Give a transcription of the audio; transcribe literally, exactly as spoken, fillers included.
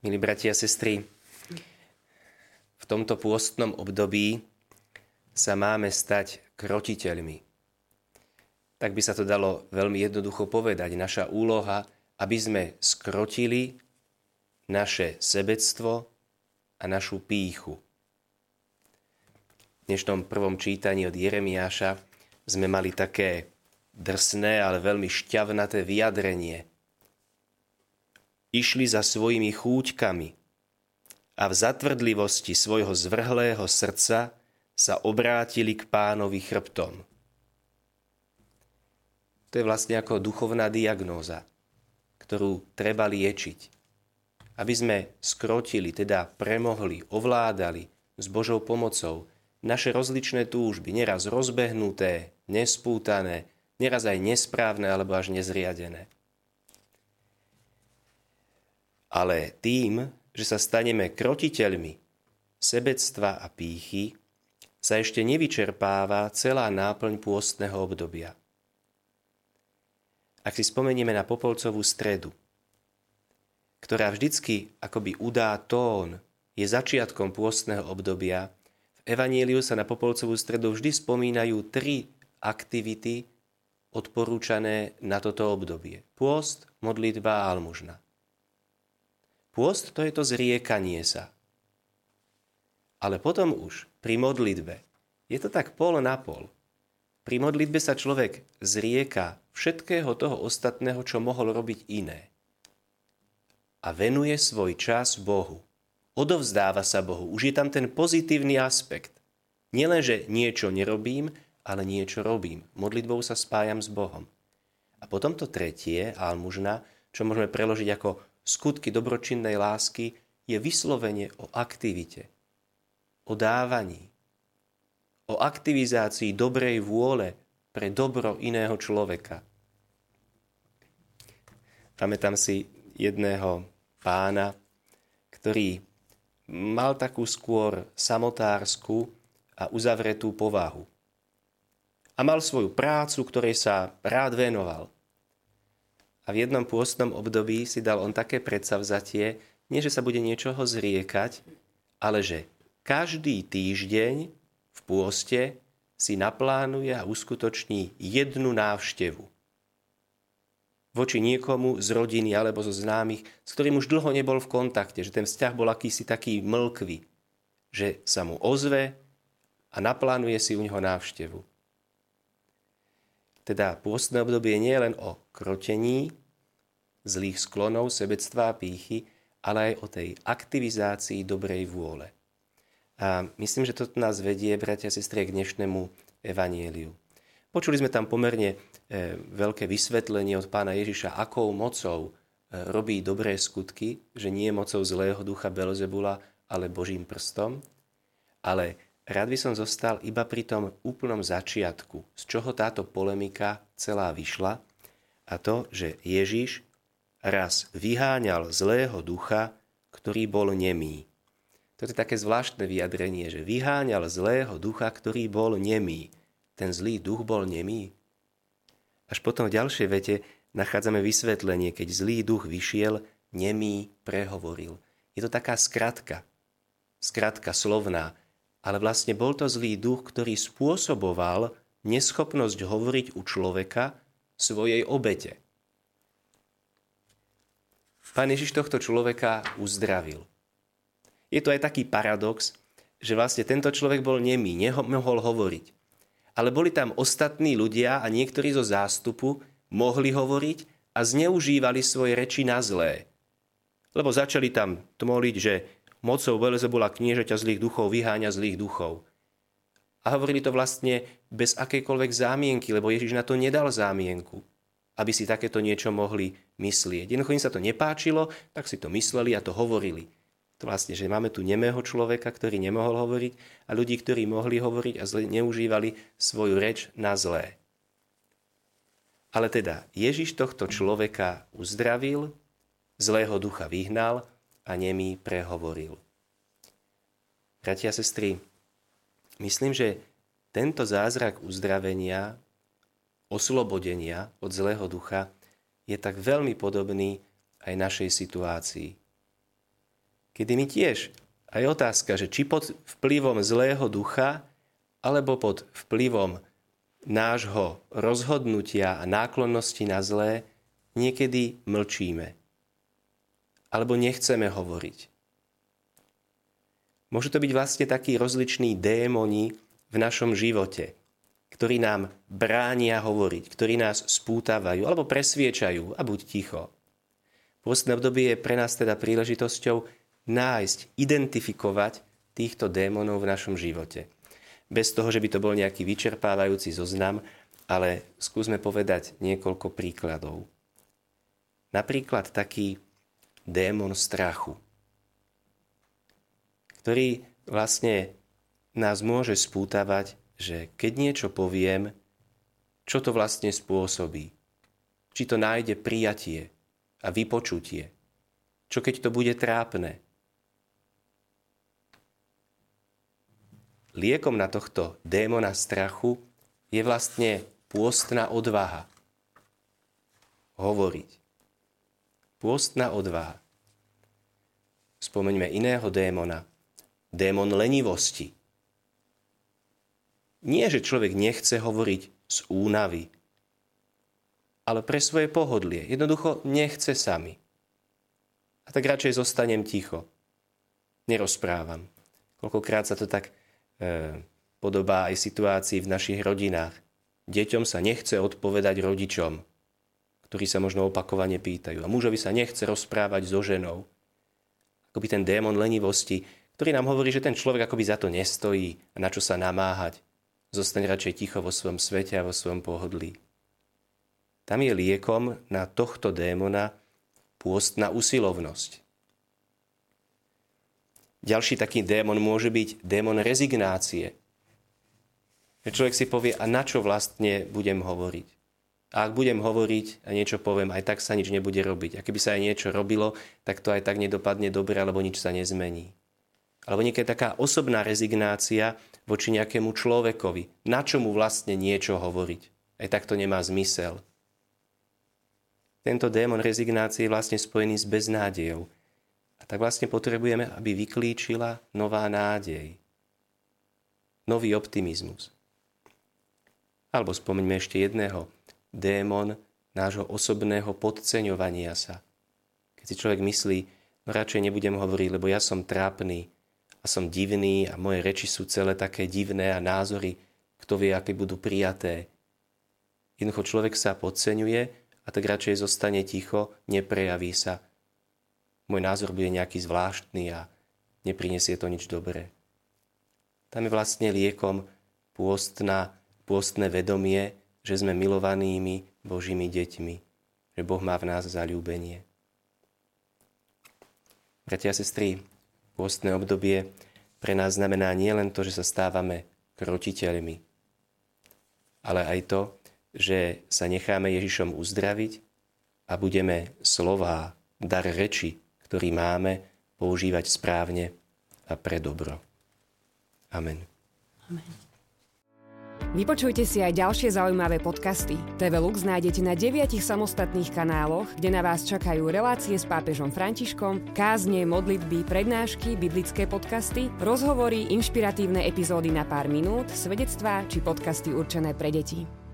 Milí bratia a sestry, v tomto pôstnom období sa máme stať krotiteľmi. Tak by sa to dalo veľmi jednoducho povedať. Naša úloha, aby sme skrotili naše sebectvo a našu pýchu. V dnešnom prvom čítaní od Jeremiáša sme mali také drsné, ale veľmi šťavnaté vyjadrenie. Išli za svojimi chúťkami a v zatvrdlivosti svojho zvrhlého srdca sa obrátili k Pánovi chrbtom. To je vlastne ako duchovná diagnóza, ktorú treba liečiť. Aby sme skrotili, teda premohli, ovládali s Božou pomocou naše rozličné túžby, neraz rozbehnuté, nespútané, neraz aj nesprávne alebo až nezriadené. Ale tým, že sa staneme krotiteľmi sebectva a pýchy, sa ešte nevyčerpáva celá náplň pôstneho obdobia. Ak si spomenieme na Popolcovú stredu, ktorá vždycky akoby udá tón, je začiatkom pôstneho obdobia, v Evanjeliu sa na Popolcovú stredu vždy spomínajú tri aktivity odporúčané na toto obdobie. Pôst, modlitba a almužna. Pôst to je to zriekanie sa. Ale potom už pri modlitbe je to tak pol na pol. Pri modlitbe sa človek zrieka všetkého toho ostatného, čo mohol robiť iné. A venuje svoj čas Bohu. Odovzdáva sa Bohu. Už je tam ten pozitívny aspekt. Nielen, že niečo nerobím, ale niečo robím. Modlitbou sa spájam s Bohom. A potom to tretie, almužna, čo môžeme preložiť ako skutky dobročinnej lásky, je vyslovene o aktivite, o dávaní, o aktivizácii dobrej vôle pre dobro iného človeka. Pamätám si jedného pána, ktorý mal takú skôr samotársku a uzavretú povahu. A mal svoju prácu, ktorej sa rád venoval. A v jednom pôstnom období si dal on také predsavzatie, nie že sa bude niečoho zriekať, ale že každý týždeň v pôste si naplánuje a uskutoční jednu návštevu voči niekomu z rodiny alebo zo známych, s ktorým už dlho nebol v kontakte, že ten vzťah bol akýsi taký mlkvý, že sa mu ozve a naplánuje si u neho návštevu. Teda pôstne obdobie nie je len o krotení zlých sklonov, sebectva a pýchy, ale aj o tej aktivizácii dobrej vôle. A myslím, že to nás vedie, bratia a sestry, k dnešnému evanjeliu. Počuli sme tam pomerne e, veľké vysvetlenie od pána Ježiša, akou mocou e, robí dobré skutky, že nie mocou zlého ducha Belzebula, ale Božím prstom. Ale rád by som zostal iba pri tom úplnom začiatku, z čoho táto polemika celá vyšla, a to, že Ježiš raz vyháňal zlého ducha, ktorý bol nemý. To je také zvláštne vyjadrenie, že vyháňal zlého ducha, ktorý bol nemý. Ten zlý duch bol nemý. Až potom v ďalšej vete nachádzame vysvetlenie, keď zlý duch vyšiel, nemý prehovoril. Je to taká skratka, skratka slovná, ale vlastne bol to zlý duch, ktorý spôsoboval neschopnosť hovoriť u človeka svojej obete. Pán Ježiš tohto človeka uzdravil. Je to aj taký paradox, že vlastne tento človek bol nemý, nemohol hovoriť. Ale boli tam ostatní ľudia a niektorí zo zástupu mohli hovoriť a zneužívali svoje reči na zlé. Lebo začali tam tmoliť, že mocou Belzebula kniežaťa zlých duchov vyháňa zlých duchov. A hovorili to vlastne bez akejkoľvek zámienky, lebo Ježiš na to nedal zámienku, aby si takéto niečo mohli myslieť. Jednoducho im sa to nepáčilo, tak si to mysleli a to hovorili. To vlastne, že máme tu nemého človeka, ktorý nemohol hovoriť, a ľudí, ktorí mohli hovoriť a neužívali svoju reč na zlé. Ale teda Ježiš tohto človeka uzdravil, zlého ducha vyhnal a nemý prehovoril. Bratia a sestry, myslím, že tento zázrak uzdravenia, oslobodenia od zlého ducha je tak veľmi podobný aj našej situácii. kedy mi tiež aj otázka, že či pod vplyvom zlého ducha, alebo pod vplyvom nášho rozhodnutia a náklonnosti na zlé niekedy mlčíme. Alebo nechceme hovoriť. Môžu to byť vlastne takí rozliční démoni v našom živote, ktorí nám bránia hovoriť, ktorí nás spútavajú alebo presviečajú a buď ticho. Pôstne obdobie je pre nás teda príležitosťou nájsť, identifikovať týchto démonov v našom živote. Bez toho, že by to bol nejaký vyčerpávajúci zoznam, ale skúsme povedať niekoľko príkladov. Napríklad taký démon strachu, ktorý vlastne nás môže spútavať, že keď niečo poviem, čo to vlastne spôsobí. Či to nájde prijatie a vypočutie. Čo keď to bude trápne. Liekom na tohto démona strachu je vlastne pôstna odvaha. Hovoriť. Pôstna odvaha. Spomeňme iného démona. Démon lenivosti. Nie, že človek nechce hovoriť z únavy, ale pre svoje pohodlie. Jednoducho nechce sami. A tak radšej zostanem ticho. Nerozprávam. Koľkokrát sa to tak e, podobá aj situácii v našich rodinách. Deťom sa nechce odpovedať rodičom, ktorí sa možno opakovane pýtajú. A mužovi sa nechce rozprávať so ženou. Akoby ten démon lenivosti, ktorý nám hovorí, že ten človek akoby za to nestojí a na čo sa namáhať. Zostaň radšej ticho vo svojom svete a vo svojom pohodlí. Tam je liekom na tohto démona pôstna usilovnosť. Ďalší taký démon môže byť démon rezignácie. Človek si povie, a na čo vlastne budem hovoriť? A ak budem hovoriť a niečo poviem, aj tak sa nič nebude robiť. A keby sa aj niečo robilo, tak to aj tak nedopadne dobre, alebo nič sa nezmení. Alebo niekedy taká osobná rezignácia voči nejakému človekovi. Na čo mu vlastne niečo hovoriť? Aj tak to nemá zmysel. Tento démon rezignácie je vlastne spojený s beznádejou. A tak vlastne potrebujeme, aby vyklíčila nová nádej. Nový optimizmus. Alebo spomeňme ešte jedného. Démon nášho osobného podceňovania sa. Keď si človek myslí, no radšej nebudem hovoriť, lebo ja som trápny a som divný a moje reči sú celé také divné a názory, kto vie, aké budú prijaté. Jednoducho človek sa podceňuje a tak radšej zostane ticho, neprejaví sa. Môj názor bude nejaký zvláštny a neprinesie to nič dobré. Tam je vlastne liekom pôstna, pôstne vedomie, že sme milovanými Božími deťmi, že Boh má v nás zaľúbenie. Bratia a sestry, pôstne obdobie pre nás znamená nielen to, že sa stávame krotiteľmi, ale aj to, že sa necháme Ježišom uzdraviť a budeme slová, dar reči, ktorý máme, používať správne a pre dobro. Amen. Amen. Vypočujte si aj ďalšie zaujímavé podcasty. té vé Lux nájdete na deviatich samostatných kanáloch, kde na vás čakajú relácie s pápežom Františkom, kázne, modlitby, prednášky, biblické podcasty, rozhovory, inšpiratívne epizódy na pár minút, svedectvá či podcasty určené pre deti.